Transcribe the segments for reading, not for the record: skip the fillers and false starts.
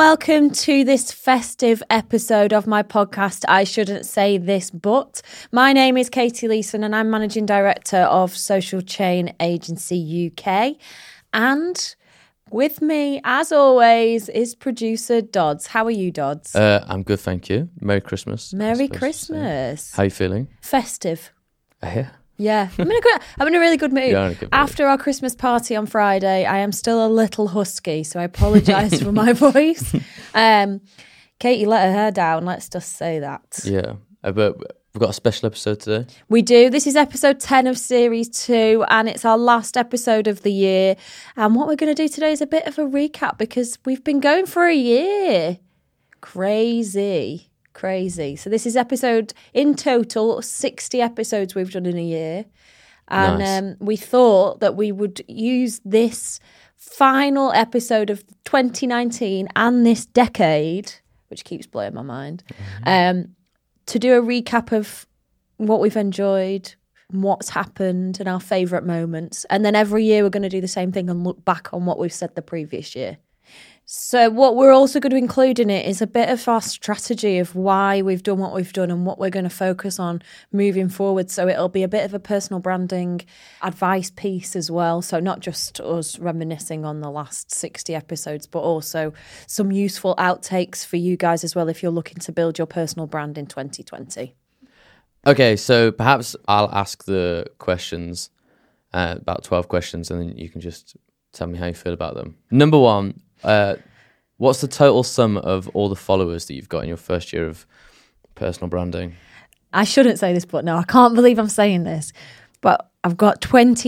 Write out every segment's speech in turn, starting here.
welcome to this festive episode of my podcast, I Shouldn't Say This But. My name is Katie Leeson and I'm Managing Director of Social Chain Agency UK. And with me, as always, is producer Dodds. How are you, Dodds? I'm good, thank you. Merry Christmas. Merry Christmas. How are you feeling? Festive. Yeah. I'm in a really good mood. You're in a good mood. After our Christmas party on Friday, I am still a little husky, so I apologise for my voice. Katie let her hair down, let's just say that. Yeah. But we've got a special episode today. We do. This is episode 10 of series 2, and it's our last episode of the year. And what we're going to do today is a bit of a recap because we've been going for a year. Crazy. So this is episode, in total, 60 episodes we've done in a year. And Nice. We thought that we would use this final episode of 2019 and this decade, which keeps blowing my mind, to do a recap of what we've enjoyed, what's happened, and our favourite moments. And then every year we're going to do the same thing and look back on what we've said the previous year. So what we're also going to include in it is a bit of our strategy of why we've done what we've done and what we're going to focus on moving forward. So it'll be a bit of a personal branding advice piece as well. So not just us reminiscing on the last 60 episodes, but also some useful outtakes for you guys as well if you're looking to build your personal brand in 2020. Okay, so perhaps I'll ask the questions, about 12 questions, and then you can just tell me how you feel about them. Number one, what's the total sum of all the followers that you've got in your first year of personal branding? I shouldn't say this, but no, I can't believe I'm saying this. But I've got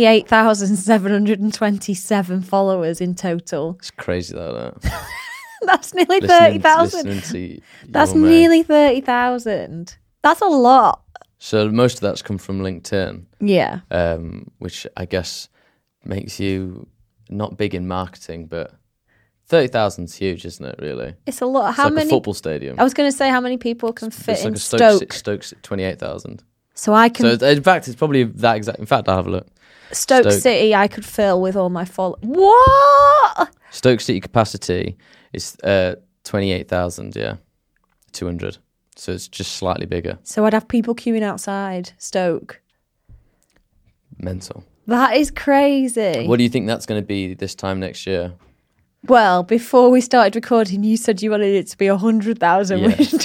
28,727 followers in total. It's crazy though, that. That's nearly 30,000. Listening to That's your mate. nearly 30,000. That's a lot. So most of that's come from LinkedIn, Yeah. which I guess makes you not big in marketing, but 30,000's huge, isn't it, really? It's a lot. It's How like many? a football stadium. I was going to say how many people can fit It's like in a Stoke. Stoke's 28,000. So I can So in fact, it's probably that exact. In fact, I'll have a look. Stoke City. I could fill with all my followers. What? Stoke City capacity is 28,000. Yeah, 200. So it's just slightly bigger. So I'd have people queuing outside Stoke. Mental. That is crazy. What do you think that's going to be this time next year? Well, before we started recording, you said you wanted it to be 100,000. Yeah. Which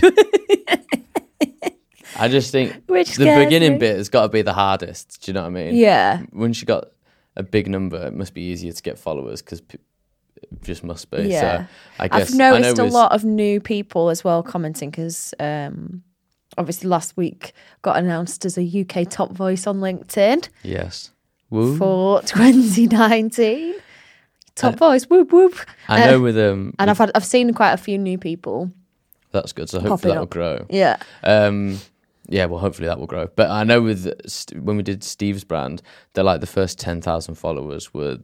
I just think Which the scares beginning me. bit has got to be the hardest. Do you know what I mean? Yeah. Once you got a big number, it must be easier to get followers because it just must be. Yeah. So I guess I've noticed I know a lot of new people as well commenting because obviously last week got announced as a UK top voice on LinkedIn Yes. Woo. for 2019. Top voice, whoop whoop. I know with And I've seen quite a few new people. that's good. So Popping hopefully that will up. grow. Yeah. Yeah, well, hopefully that will grow. But I know with when we did Steve's brand, they're like the first 10,000 followers were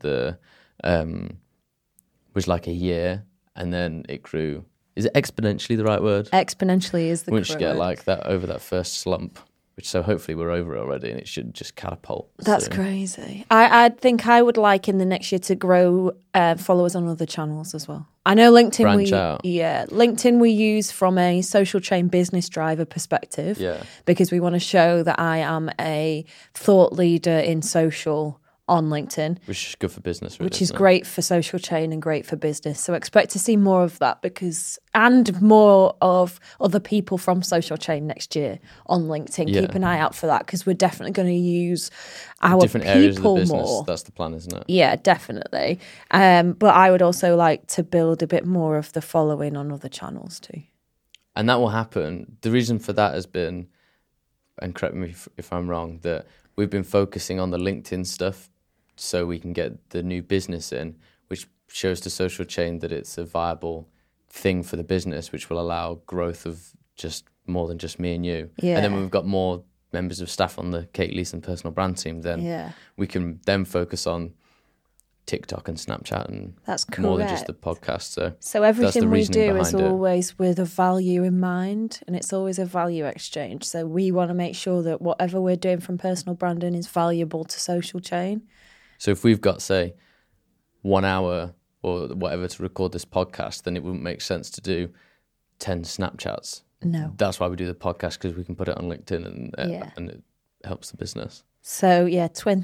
was like a year, and then it grew. Is it exponentially the right word? Exponentially is the Once you correct get word. like that over that first slump, which so hopefully we're over it already, and it should just catapult. That's soon. crazy. I think I would like in the next year to grow followers on other channels as well. I know LinkedIn. Branch out. LinkedIn we use from a social chain business driver perspective. Yeah. Because we want to show that I am a thought leader in social on LinkedIn, Which is good for business, really, which is isn't it? great for social chain and great for business. So expect to see more of that and more of other people from social chain next year on LinkedIn. Yeah. Keep an eye out for that because we're definitely going to use our Different areas of the people business. more. That's the plan, isn't it? Yeah, definitely. But I would also like to build a bit more of the following on other channels too. And that will happen. The reason for that has been, and correct me if I'm wrong, that we've been focusing on the LinkedIn stuff so we can get the new business in, which shows to social chain that it's a viable thing for the business, which will allow growth of just more than just me and you. Yeah. And then when we've got more members of staff on the Kate Leeson personal brand team, then we can then focus on TikTok and Snapchat and That's more than just the correct. podcast. So everything we reasoning do is behind it. always with a value in mind, and it's always a value exchange. So we want to make sure that whatever we're doing from personal branding is valuable to social chain. So if we've got, say, 1 hour or whatever to record this podcast, then it wouldn't make sense to do 10 Snapchats. No. That's why we do the podcast, because we can put it on LinkedIn and it helps the business. So, yeah,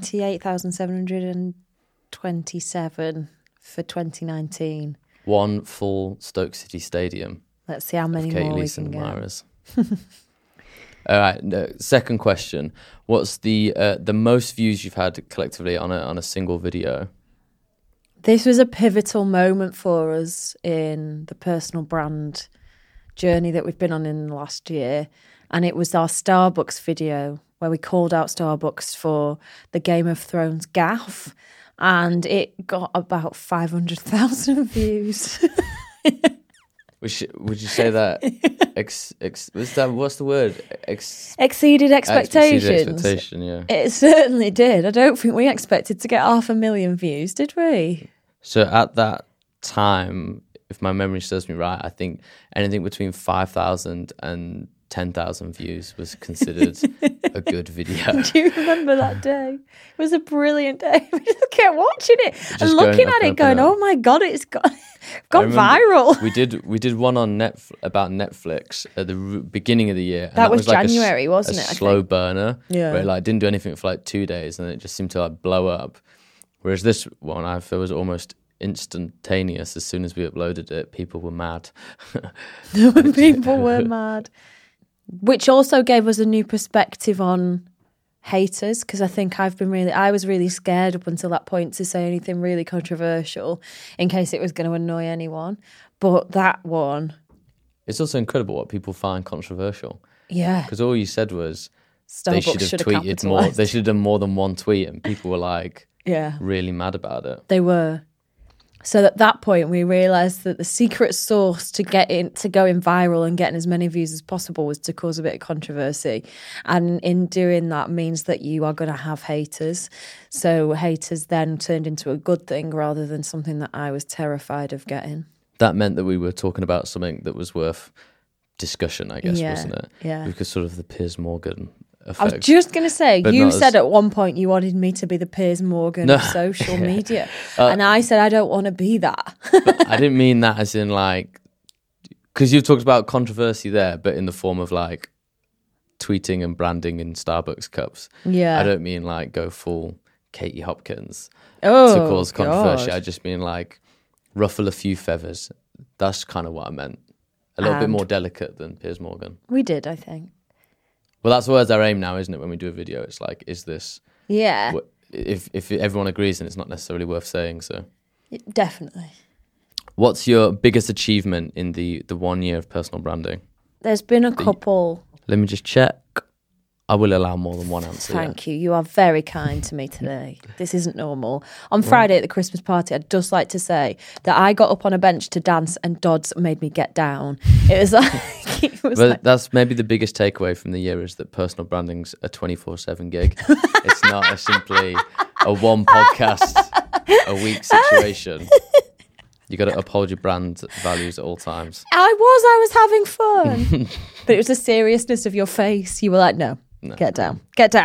28,727 for 2019. One full Stoke City Stadium. Let's see how many Katie more we Leeson can get. Myers. All right. Second question: what's the most views you've had collectively on a single video? This was a pivotal moment for us in the personal brand journey that we've been on in the last year, and it was our Starbucks video where we called out Starbucks for the Game of Thrones gaffe, and it got about 500,000 views. Would you say that? What's the word? Exceeded expectations. Exceeded expectation, yeah. It certainly did. I don't think we expected to get 500,000 views, did we? So at that time, if my memory serves me right, I think anything between 5,000 and 10,000 views was considered a good video. Do you remember that day? It was a brilliant day. We just kept watching it and looking at it going, oh my God, it's gone viral. We did one on about Netflix at the beginning of the year. And that was like January, wasn't it? A slow burner. Yeah. Where it like didn't do anything for like 2 days and it just seemed to like blow up. Whereas this one, I feel, was almost instantaneous. As soon as we uploaded it, people were mad. People were mad. Which also gave us a new perspective on haters, because I think I was really scared up until that point to say anything really controversial in case it was going to annoy anyone. But that one... It's also incredible what people find controversial. Yeah. Because all you said was Starbucks they should have tweeted more. They should have done more than one tweet, and people were like really mad about it. They were. So at that point, we realised that the secret sauce to going viral and getting as many views as possible was to cause a bit of controversy. And in doing that means that you are going to have haters. So haters then turned into a good thing rather than something that I was terrified of getting. That meant that we were talking about something that was worth discussion, I guess, wasn't it? Yeah. Because sort of the Piers Morgan effect. I was just going to say, you said at one point you wanted me to be the Piers Morgan of social media. And I said, I don't want to be that. But I didn't mean that as in like, because you've talked about controversy there, but in the form of like tweeting and branding in Starbucks cups. Yeah. I don't mean like go full Katie Hopkins to Oh, cause controversy. God. I just mean like ruffle a few feathers. That's kind of what I meant. A little bit more delicate than Piers Morgan. We did, I think. Well, that's always our aim now, isn't it? When we do a video, it's like, is this... Yeah. If everyone agrees, then it's not necessarily worth saying, so... Definitely. What's your biggest achievement in the 1 year of personal branding? There's been a couple... Let me just check. I will allow more than one answer. Thank you. You are very kind to me today. This isn't normal. On Friday at the Christmas party, I'd just like to say that I got up on a bench to dance and Dodds made me get down. It was like... That's maybe the biggest takeaway from the year is that personal branding's a 24/7 gig. It's not simply a one podcast a week situation. You got to uphold your brand values at all times. I was having fun. But it was the seriousness of your face. You were like, no. Get down.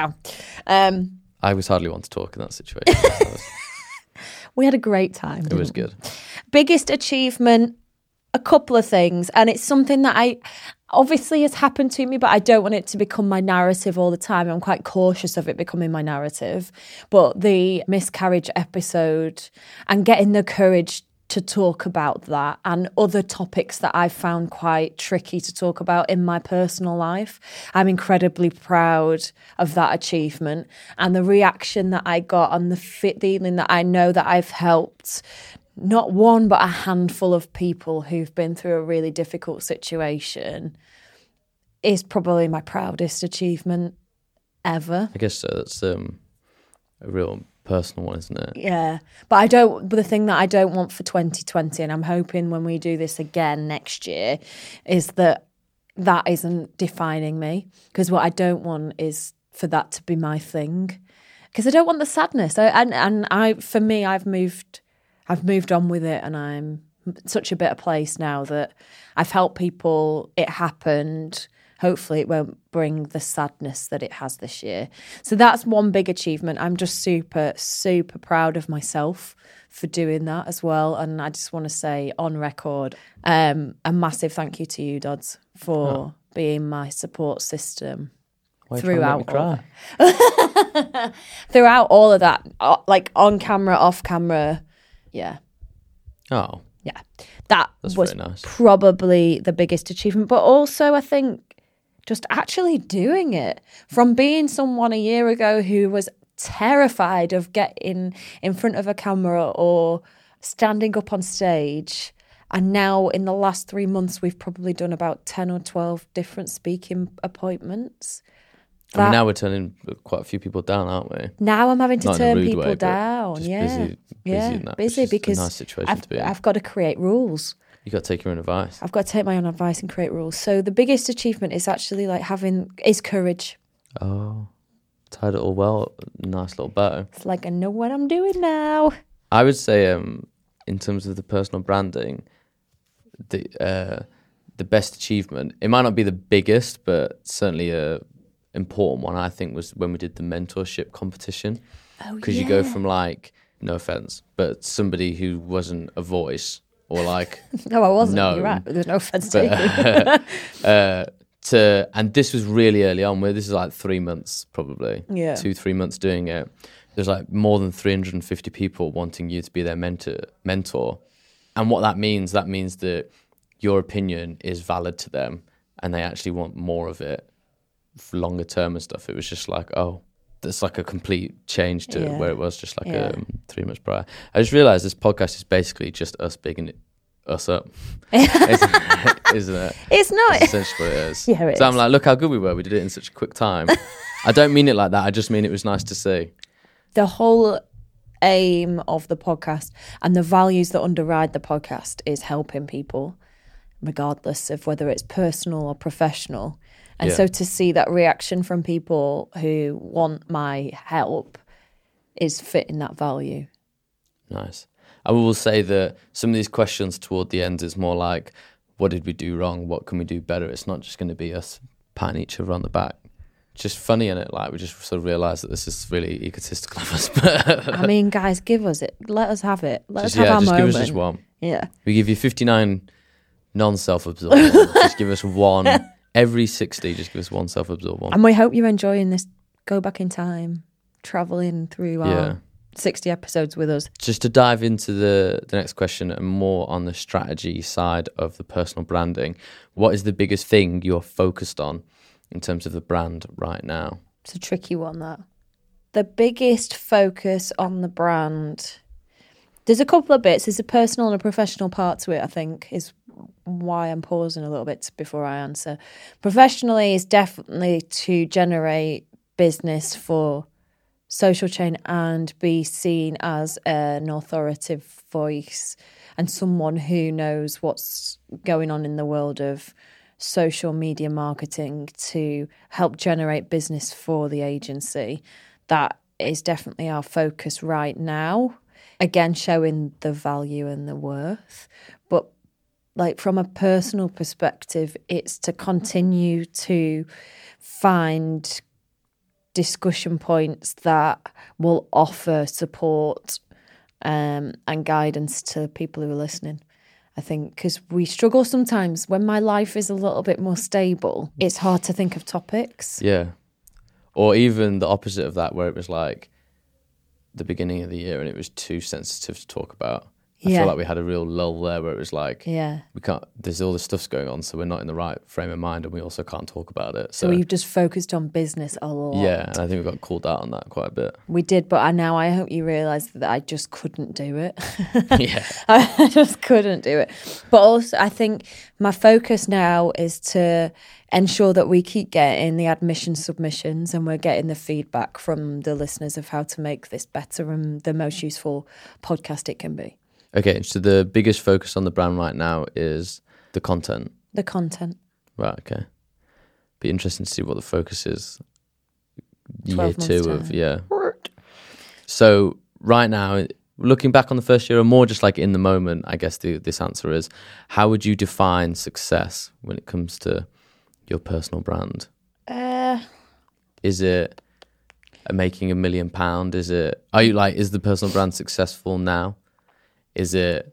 I was hardly one to talk in that situation. We had a great time. It was good. Biggest achievement, a couple of things. And it's something that obviously has happened to me, but I don't want it to become my narrative all the time. I'm quite cautious of it becoming my narrative. But the miscarriage episode and getting the courage to talk about that and other topics that I've found quite tricky to talk about in my personal life. I'm incredibly proud of that achievement and the reaction that I got and the feeling that I know that I've helped not one but a handful of people who've been through a really difficult situation is probably my proudest achievement ever. I guess so. That's a real personal one, isn't it? Yeah, but the thing that I don't want for 2020, and I'm hoping when we do this again next year, is that isn't defining me. Because what I don't want is for that to be my thing. Because I don't want the sadness. For me, I've moved on with it, and I'm such a better place now that I've helped people. It happened. hopefully it won't bring the sadness that it has this year. So that's one big achievement. I'm just super, super proud of myself for doing that as well. And I just want to say on record, a massive thank you to you, Dodds, for being my support system throughout throughout all of that, like on camera, off camera. Yeah. Oh. Yeah. That's was very nice. Probably the biggest achievement. But also, I think just actually doing it, from being someone a year ago who was terrified of getting in front of a camera or standing up on stage. And now in the last 3 months, we've probably done about 10 or 12 different speaking appointments. I mean, now we're turning quite a few people down, aren't we? Now I'm having to Not in a turn rude people way, but down. just Yeah. busy in that, busy which is because a nice situation to be in. I've got to create rules. You got to take your own advice. I've got to take my own advice and create rules. So the biggest achievement is actually like is courage. Oh, tied it all well. Nice little bow. It's like I know what I'm doing now. I would say, in terms of the personal branding, the best achievement, it might not be the biggest, but certainly a important one, I think, was when we did the mentorship competition. Oh, because you go from, like, no offense, but somebody who wasn't a voice or like No, I wasn't. No. You're right. There's no offense taken. And this was really early on. This is like 3 months, probably. Yeah. 2-3 months doing it. There's like more than 350 people wanting you to be their mentor. And what that means that your opinion is valid to them and they actually want more of it for longer term and stuff. It was just like, oh, that's like a complete change to where it was just like 3 months prior. I just realised this podcast is basically just us bigging us up. Isn't it? It's not. That's essentially what it is. Yeah, it so is. I'm like, look how good we were. We did it in such a quick time. I don't mean it like that. I just mean it was nice to see. The whole aim of the podcast and the values that underride the podcast is helping people, regardless of whether it's personal or professional. And so to see that reaction from people who want my help is fitting that value. Nice. I will say that some of these questions toward the end is more like, what did we do wrong? What can we do better? It's not just going to be us patting each other on the back. It's just funny, in it? Like, we just sort of realise that this is really egotistical of us. I mean, guys, give us it. Let us have it. Let us have our moment. Give us just one. Yeah. We give you 59 non-self-absorbed ones. Just give us one. Every 60, just give us one self-absorbed one. And we hope you're enjoying this go back in time, travelling through our 60 episodes with us. Just to dive into the next question and more on the strategy side of the personal branding, what is the biggest thing you're focused on in terms of the brand right now? It's a tricky one, that. The biggest focus on the brand, there's a couple of bits. There's a personal and a professional part to it, I think, is why I'm pausing a little bit before I answer. Professionally is definitely to generate business for Social Chain and be seen as an authoritative voice and someone who knows what's going on in the world of social media marketing to help generate business for the agency. That is definitely our focus right now. Again, showing the value and the worth. But like from a personal perspective, it's to continue to find discussion points that will offer support and guidance to people who are listening. I think because we struggle sometimes when my life is a little bit more stable, it's hard to think of topics. Yeah. Or even the opposite of that, where it was like the beginning of the year and it was too sensitive to talk about. I feel like we had a real lull there where it was like, we can't, there's all this stuff's going on, so we're not in the right frame of mind and we also can't talk about it. So we've just focused on business a lot. Yeah, and I think we got called out on that quite a bit. We did, but now I hope you realise that I just couldn't do it. Yeah. I just couldn't do it. But also I think my focus now is to ensure that we keep getting the admission submissions and we're getting the feedback from the listeners of how to make this better and the most useful podcast it can be. Okay, so the biggest focus on the brand right now is the content. The content. Right, okay. Be interesting to see what the focus is year 2 of, So right now, looking back on the first year or more just like in the moment, I guess this answer is, how would you define success when it comes to your personal brand? Uh, Is it making £1 million? Is the personal brand successful now? Do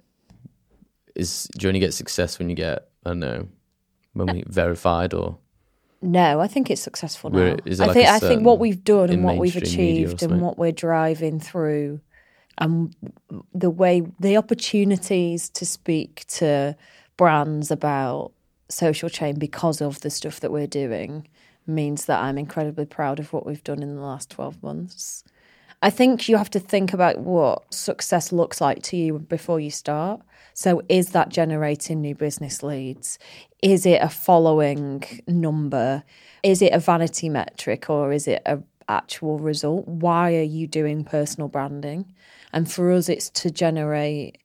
you only get success when you get, I don't know, when we verified, or? No, I think it's successful now. Is it I like think a I think what we've done in and what we've mainstream media or achieved something? and what we're driving through, and the opportunities to speak to brands about social chain because of the stuff that we're doing means that I'm incredibly proud of what we've done in the last 12 months. I think you have to think about what success looks like to you before you start. So is that generating new business leads? Is it a following number? Is it a vanity metric, or is it an actual result? Why are you doing personal branding? And for us, it's to generate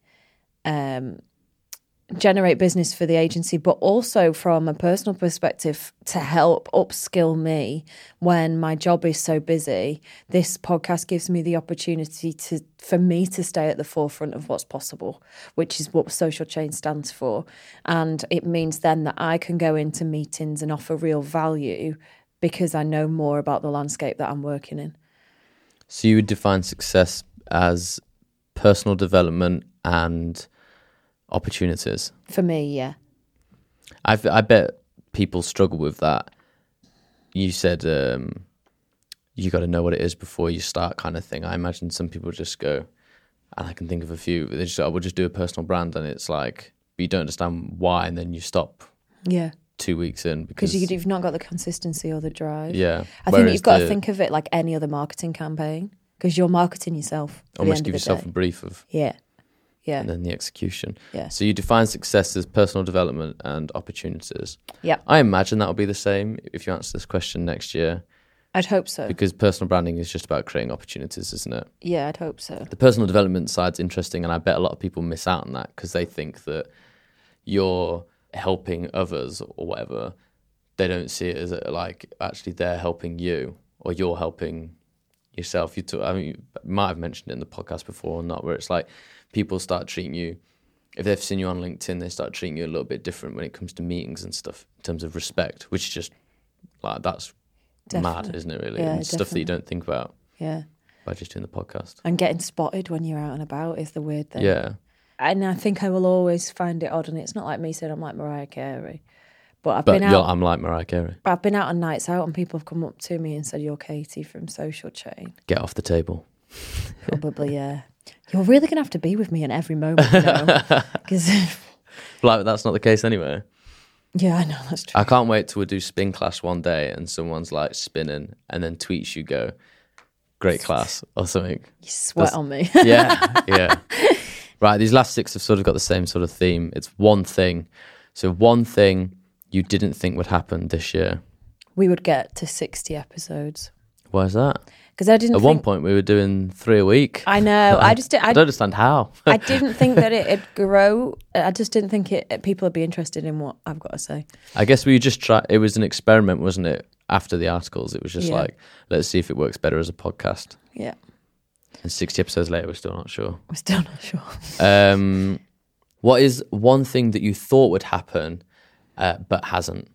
business for the agency, but also from a personal perspective to help upskill me when my job is so busy. This podcast gives me the opportunity for me to stay at the forefront of what's possible, which is what Social Chain stands for. And it means then that I can go into meetings and offer real value because I know more about the landscape that I'm working in. So you would define success as personal development and opportunities? For me, yeah. I bet people struggle with that. You said you got to know what it is before you start, kind of thing. I imagine some people just go, and I can think of a few, they just, I will just do a personal brand, and it's like, but you don't understand why, and then you stop 2 weeks in because you've not got the consistency or the drive. Yeah. I think you've got to think of it like any other marketing campaign, because you're marketing yourself. Almost give yourself a brief of... Yeah. And then the execution. Yeah. So you define success as personal development and opportunities. Yeah. I imagine that'll be the same if you answer this question next year. I'd hope so. Because personal branding is just about creating opportunities, isn't it? Yeah, I'd hope so. The personal development side's interesting, and I bet a lot of people miss out on that because they think that you're helping others or whatever. They don't see it as like actually they're helping you or you're helping yourself. You might have mentioned it in the podcast before or not, where it's like people start treating you, if they've seen you on LinkedIn, they start treating you a little bit different when it comes to meetings and stuff in terms of respect, which is just like, that's Definitely. mad, isn't it, really? Yeah, and stuff that you don't think about by just doing the podcast. And getting spotted when you're out and about is the weird thing. Yeah. And I think I will always find it odd, and it's not like me saying I'm like Mariah Carey. But I'm like Mariah Carey. I've been out on nights out and people have come up to me and said, "You're Katie from Social Chain." Get off the table. Probably, yeah. You're really going to have to be with me in every moment, you know? Like, that's not the case anyway. Yeah, I know, that's true. I can't wait till we do spin class one day and someone's like spinning and then tweets you go, "Great class," or something. You sweat on me. Yeah. Right, these last 6 have sort of got the same sort of theme. It's one thing. So one thing you didn't think would happen this year. We would get to 60 episodes. Why is that? Because I didn't At one point, we were doing 3 a week. I know. I don't understand how. I didn't think that it'd grow. I just didn't think people would be interested in what I've got to say. I guess we just tried. It was an experiment, wasn't it? After the articles, it was just like, let's see if it works better as a podcast. Yeah. And 60 episodes later, we're still not sure. We're still not sure. What is one thing that you thought would happen, but hasn't?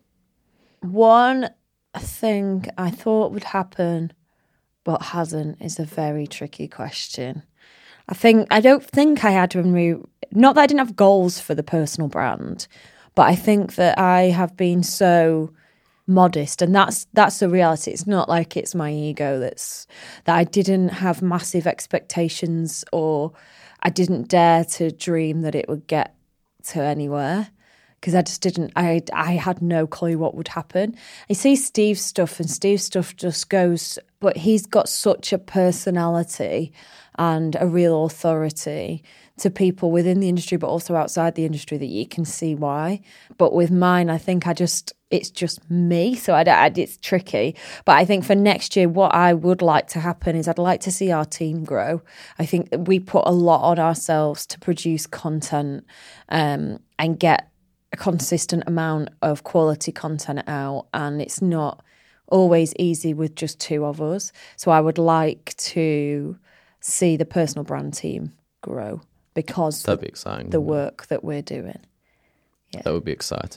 One thing I thought would happen but hasn't is a very tricky question. I don't think I had not that I didn't have goals for the personal brand, but I think that I have been so modest, and that's the reality. It's not like it's my ego that I didn't have massive expectations, or I didn't dare to dream that it would get to anywhere. Because I just didn't, I had no clue what would happen. I see Steve's stuff, and Steve's stuff just goes, but he's got such a personality and a real authority to people within the industry, but also outside the industry, that you can see why. But with mine, I think it's just me, so it's tricky. But I think for next year, what I would like to happen is I'd like to see our team grow. I think that we put a lot on ourselves to produce content and get a consistent amount of quality content out, and it's not always easy with just 2 of us. So I would like to see the personal brand team grow because that'd be exciting. The work that we're doing. That would be exciting.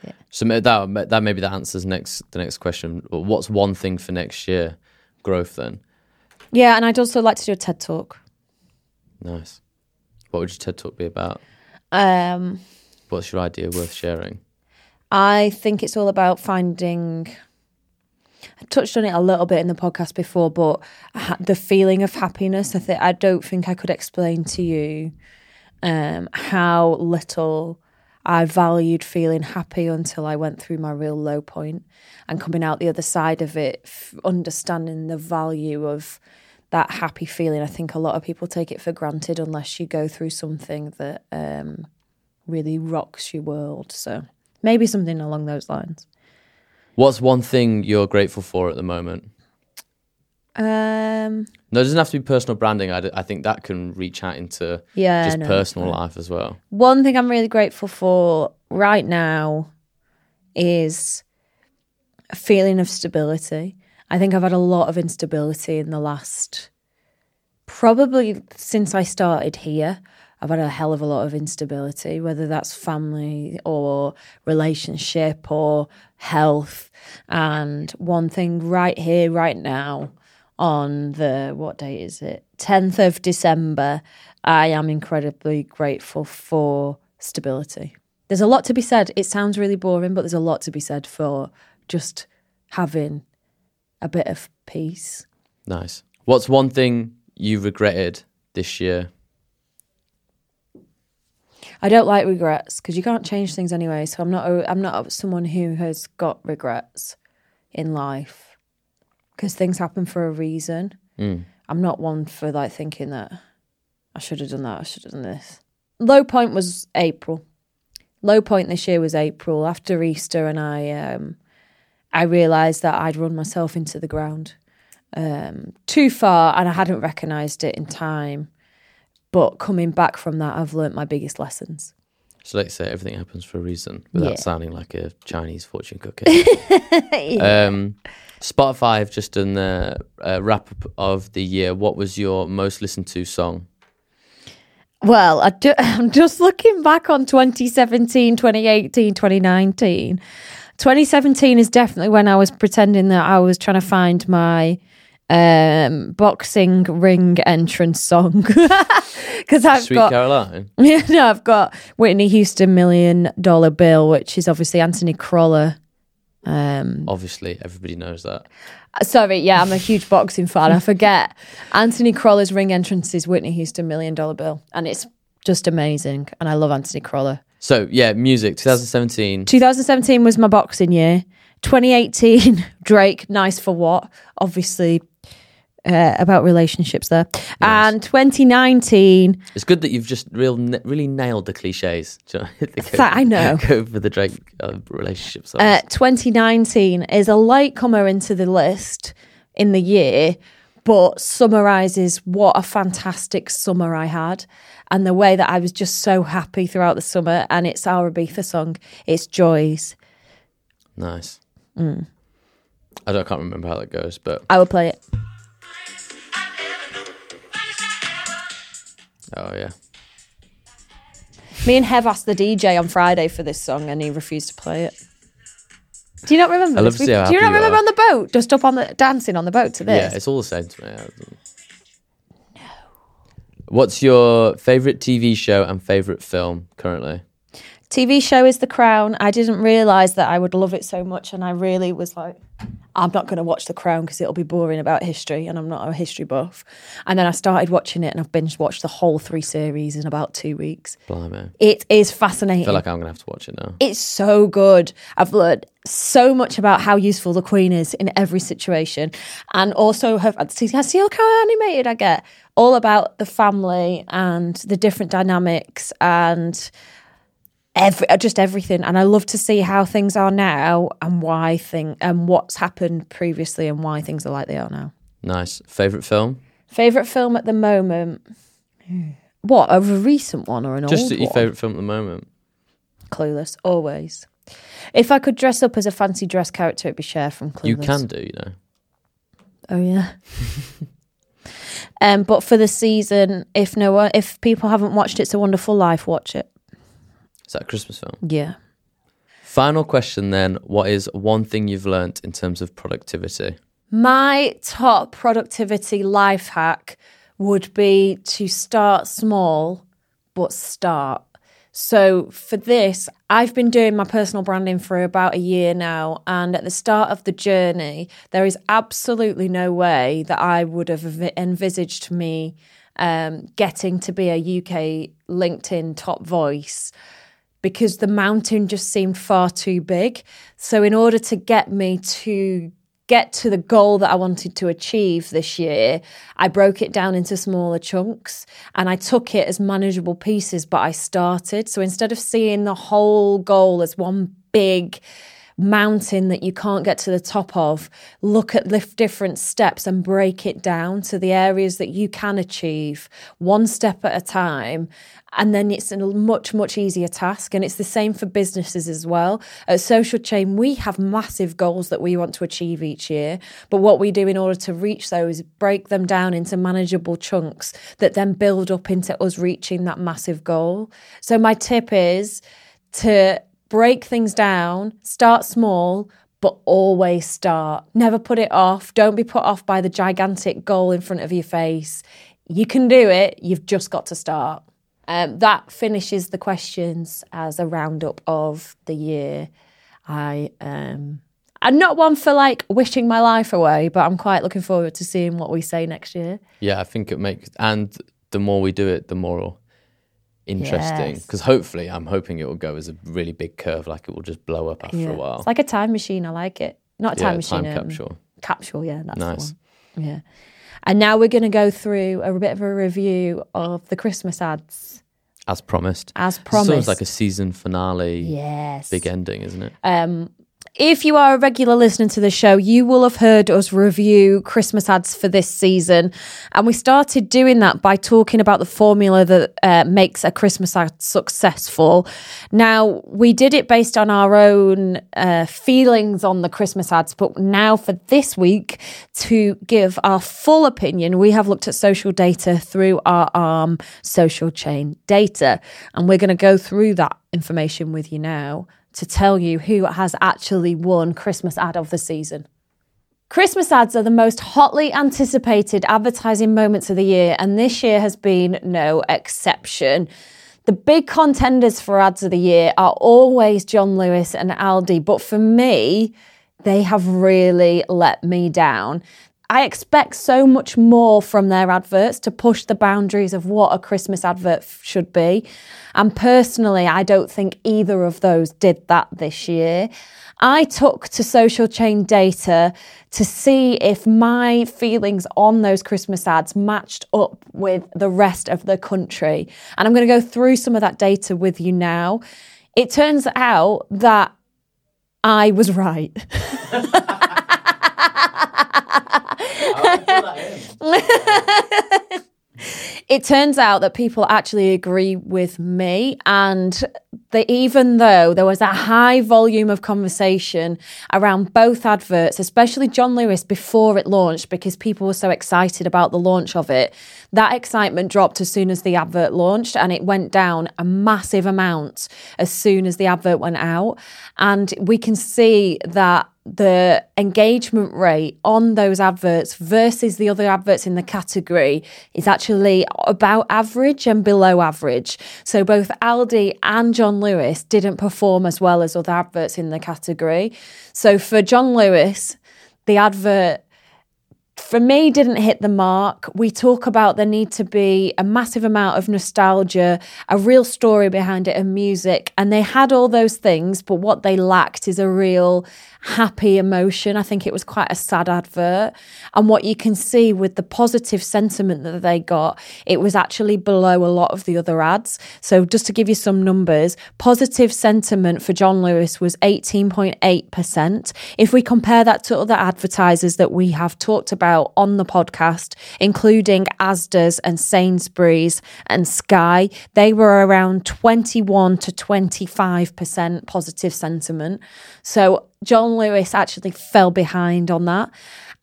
So that maybe that answers the next question. What's one thing for next year? Growth then. Yeah, and I'd also like to do a TED Talk. Nice. What would your TED Talk be about? What's your idea worth sharing? I think it's all about finding... I touched on it a little bit in the podcast before, but the feeling of happiness. I don't think I could explain to you how little I valued feeling happy until I went through my real low point, and coming out the other side of it, understanding the value of that happy feeling. I think a lot of people take it for granted unless you go through something that really rocks your world. So maybe something along those lines. What's one thing you're grateful for at the moment? No, it doesn't have to be personal branding. I think that can reach out into personal life as well. One thing I'm really grateful for right now is a feeling of stability. I think I've had a lot of instability in the last, probably since I started here. I've had a hell of a lot of instability, whether that's family or relationship or health. And one thing right here, right now, on the, what date is it? 10th of December, I am incredibly grateful for stability. There's a lot to be said. It sounds really boring, but there's a lot to be said for just having a bit of peace. Nice. What's one thing you regretted this year? I don't like regrets because you can't change things anyway. So I'm not someone who has got regrets in life because things happen for a reason. I'm not one for like thinking that I should have done that, I should have done this. Low point was April. Low point this year was April after Easter, and I realised that I'd run myself into the ground too far, and I hadn't recognised it in time. But coming back from that, I've learnt my biggest lessons. So let's say everything happens for a reason without sounding like a Chinese fortune cookie. Spotify have just done the wrap-up of the year. What was your most listened to song? Well, I'm just looking back on 2017, 2018, 2019. 2017 is definitely when I was pretending that I was trying to find my boxing ring entrance song. Because Sweet Caroline. I've got Whitney Houston $1 Million Bill, which is obviously Anthony Crawler. Obviously, everybody knows that. Sorry, yeah, I'm a huge boxing fan. I forget. Anthony Crawler's ring entrance is Whitney Houston $1 Million Bill, and it's just amazing. And I love Anthony Crawler. So yeah, music. 2017. 2017 was my boxing year. 2018, Drake, Nice for What? Obviously, about relationships there. Yes. And 2019... It's good that you've just really nailed the cliches. I know. Go for the Drake relationship songs. 2019 is a latecomer into the list in the year, but summarises what a fantastic summer I had and the way that I was just so happy throughout the summer. And it's our Ibiza song. It's Joys. Nice. I can't remember how that goes, but... I will play it. Oh, yeah. Me and Hev asked the DJ on Friday for this song and he refused to play it. Do you not remember I love to see how Do you not happy you remember are. on the boat? Just up on the dancing on the boat to this? Yeah, it's all the same to me. No. What's your favourite TV show and favourite film currently? TV show is The Crown. I didn't realise that I would love it so much, and I really was like, I'm not going to watch The Crown because it'll be boring about history, and I'm not a history buff. And then I started watching it, and I've binge watched the whole 3 series in about 2 weeks. Blimey. It is fascinating. I feel like I'm going to have to watch it now. It's so good. I've learned so much about how useful the Queen is in every situation, and also see how animated I get. All about the family and the different dynamics and just everything. And I love to see how things are now and what's happened previously and why things are like they are now. Nice. Favourite film? Favourite film at the moment? What, a recent one or an old one? Just your favourite film at the moment. Clueless, always. If I could dress up as a fancy dress character, it'd be Cher from Clueless. You can do, you know. Oh, yeah. But for the season, if people haven't watched It's a Wonderful Life, watch it. Is that a Christmas film? Yeah. Final question then. What is one thing you've learnt in terms of productivity? My top productivity life hack would be to start small, but start. So for this, I've been doing my personal branding for about a year now. And at the start of the journey, there is absolutely no way that I would have envisaged me getting to be a UK LinkedIn top voice, because the mountain just seemed far too big. So in order to get me to get to the goal that I wanted to achieve this year, I broke it down into smaller chunks and I took it as manageable pieces, but I started. So instead of seeing the whole goal as one big mountain that you can't get to the top of, lift different steps and break it down to the areas that you can achieve one step at a time. And then it's a much, much easier task. And it's the same for businesses as well. At Social Chain, we have massive goals that we want to achieve each year. But what we do in order to reach those is break them down into manageable chunks that then build up into us reaching that massive goal. So my tip is to break things down, start small, but always start. Never put it off. Don't be put off by the gigantic goal in front of your face. You can do it. You've just got to start. That finishes the questions as a roundup of the year. I'm not one for like wishing my life away, but I'm quite looking forward to seeing what we say next year. Yeah, I think it makes, and the more we do it, the more interesting. Because hopefully, I'm hoping it will go as a really big curve, like it will just blow up after a while. It's like a time machine. I like it. Not a time machine. Time capsule. Capsule, yeah, that's nice. The one. Yeah. And now we're going to go through a bit of a review of the Christmas ads. As promised. As promised. It's like a season finale. Yes. Big ending, isn't it? If you are a regular listener to the show, you will have heard us review Christmas ads for this season. And we started doing that by talking about the formula that makes a Christmas ad successful. Now, we did it based on our own feelings on the Christmas ads. But now for this week, to give our full opinion, we have looked at social data through our ARM Social Chain data. And we're going to go through that information with you now to tell you who has actually won Christmas ad of the season. Christmas ads are the most hotly anticipated advertising moments of the year, and this year has been no exception. The big contenders for ads of the year are always John Lewis and Aldi, but for me, they have really let me down. I expect so much more from their adverts to push the boundaries of what a Christmas advert should be. And personally, I don't think either of those did that this year. I took to Social Chain data to see if my feelings on those Christmas ads matched up with the rest of the country. And I'm going to go through some of that data with you now. It turns out that I was right. It turns out that people actually agree with me, and even though there was a high volume of conversation around both adverts, especially John Lewis before it launched because people were so excited about the launch of it, that excitement dropped as soon as the advert launched, and it went down a massive amount as soon as the advert went out. And we can see that the engagement rate on those adverts versus the other adverts in the category is actually about average and below average. So both Aldi and John Lewis didn't perform as well as other adverts in the category. So for John Lewis, the advert, for me, didn't hit the mark. We talk about there need to be a massive amount of nostalgia, a real story behind it, and music. And they had all those things, but what they lacked is a real happy emotion. I think it was quite a sad advert. And what you can see with the positive sentiment that they got, it was actually below a lot of the other ads. So just to give you some numbers, positive sentiment for John Lewis was 18.8%. If we compare that to other advertisers that we have talked about on the podcast, including Asda's and Sainsbury's and Sky, they were around 21 to 25% positive sentiment. So John Lewis actually fell behind on that.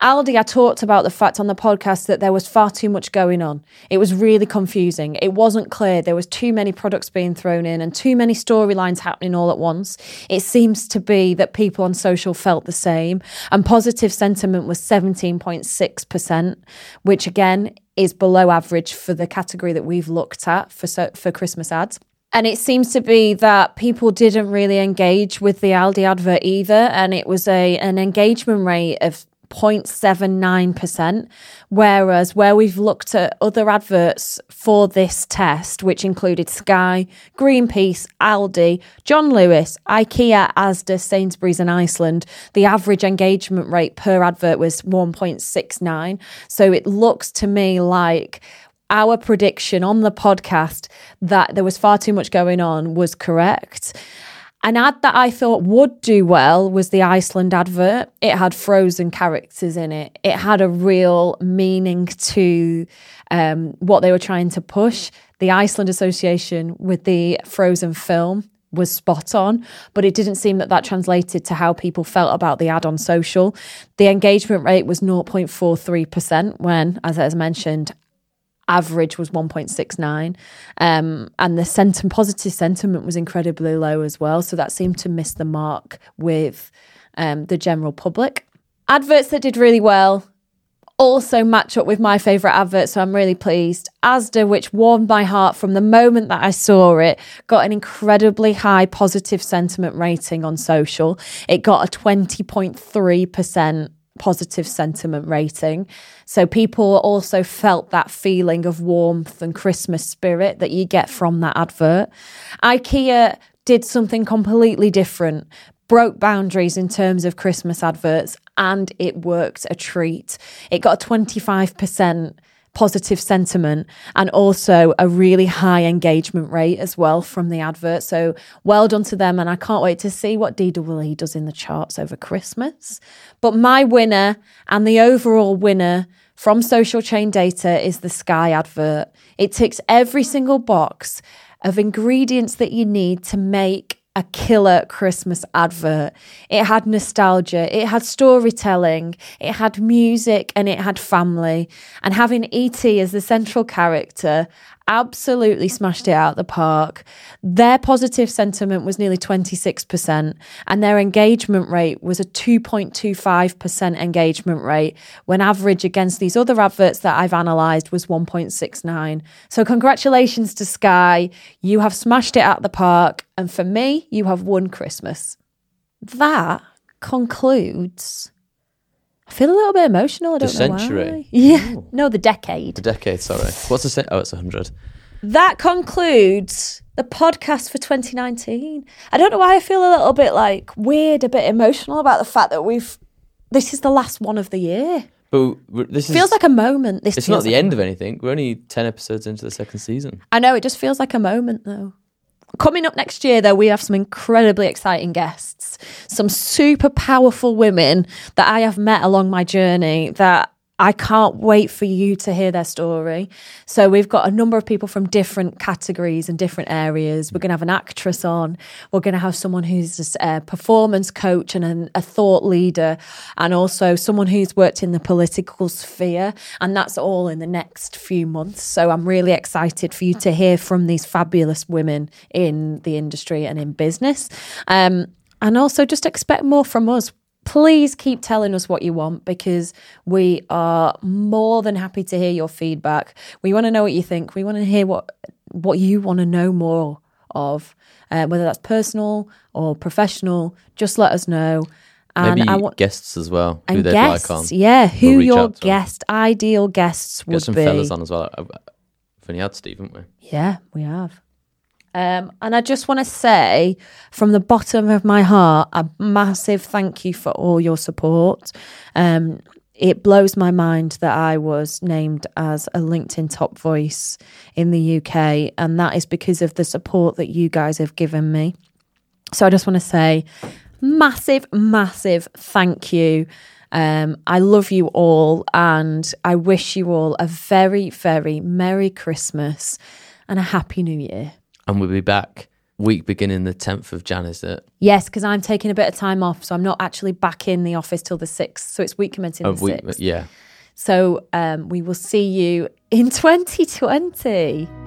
Aldi, I talked about the fact on the podcast that there was far too much going on. It was really confusing. It wasn't clear. There was too many products being thrown in and too many storylines happening all at once. It seems to be that people on social felt the same. And positive sentiment was 17.6%, which again is below average for the category that we've looked at for Christmas ads. And it seems to be that people didn't really engage with the Aldi advert either. And it was an engagement rate of 0.79%, whereas where we've looked at other adverts for this test, which included Sky, Greenpeace, Aldi, John Lewis, IKEA, Asda, Sainsbury's and Iceland, the average engagement rate per advert was 1.69. So it looks to me like our prediction on the podcast that there was far too much going on was correct. An ad that I thought would do well was the Iceland advert. It had Frozen characters in it. It had a real meaning to what they were trying to push. The Iceland association with the Frozen film was spot on, but it didn't seem that translated to how people felt about the ad on social. The engagement rate was 0.43% when, as I mentioned, average was 1.69, and the positive sentiment was incredibly low as well, so that seemed to miss the mark with the general public. Adverts that did really well also match up with my favourite advert, so I'm really pleased. Asda, which warmed my heart from the moment that I saw it, got an incredibly high positive sentiment rating on social. It got a 20.3% positive sentiment rating. So people also felt that feeling of warmth and Christmas spirit that you get from that advert. IKEA did something completely different, broke boundaries in terms of Christmas adverts, and it worked a treat. It got a 25% positive sentiment and also a really high engagement rate as well from the advert. So well done to them, and I can't wait to see what DWE does in the charts over Christmas. But my winner and the overall winner from Social Chain Data is the Sky advert. It ticks every single box of ingredients that you need to make a killer Christmas advert. It had nostalgia, it had storytelling, it had music, and it had family. And having E.T. as the central character absolutely smashed it out the park. Their positive sentiment was nearly 26%, and their engagement rate was a 2.25% engagement rate, when average against these other adverts that I've analysed was 1.69. So congratulations to Sky. You have smashed it out the park, and for me, you have won Christmas. That concludes... I feel a little bit emotional. I don't know century. Why. Yeah. Ooh. No, the decade. The decade, sorry. What's the century? Oh, it's 100. That concludes the podcast for 2019. I don't know why I feel a little bit like weird, a bit emotional about the fact that this is the last one of the year. But this feels like a moment. It's not the end of anything. We're only 10 episodes into the second season. I know, it just feels like a moment though. Coming up next year, though, we have some incredibly exciting guests, some super powerful women that I have met along my journey that I can't wait for you to hear their story. So we've got a number of people from different categories and different areas. We're going to have an actress on. We're going to have someone who's a performance coach and a thought leader, and also someone who's worked in the political sphere. And that's all in the next few months. So I'm really excited for you to hear from these fabulous women in the industry and in business. And also just expect more from us. Please keep telling us what you want, because we are more than happy to hear your feedback. We want to know what you think. We want to hear what you want to know more of, whether that's personal or professional. Just let us know. And maybe guests as well. And who they'd like on. Yeah, who your ideal guests would be. Get some fellas on as well. We've only had Steve, haven't we? Yeah, we have. And I just want to say from the bottom of my heart, a massive thank you for all your support. It blows my mind that I was named as a LinkedIn top voice in the UK, and that is because of the support that you guys have given me. So I just want to say massive, massive thank you. I love you all, and I wish you all a very, very Merry Christmas and a Happy New Year. And we'll be back week beginning the 10th of Jan, is it? Yes, because I'm taking a bit of time off, so I'm not actually back in the office till the 6th. So it's week commencing the 6th. Yeah. So we will see you in 2020.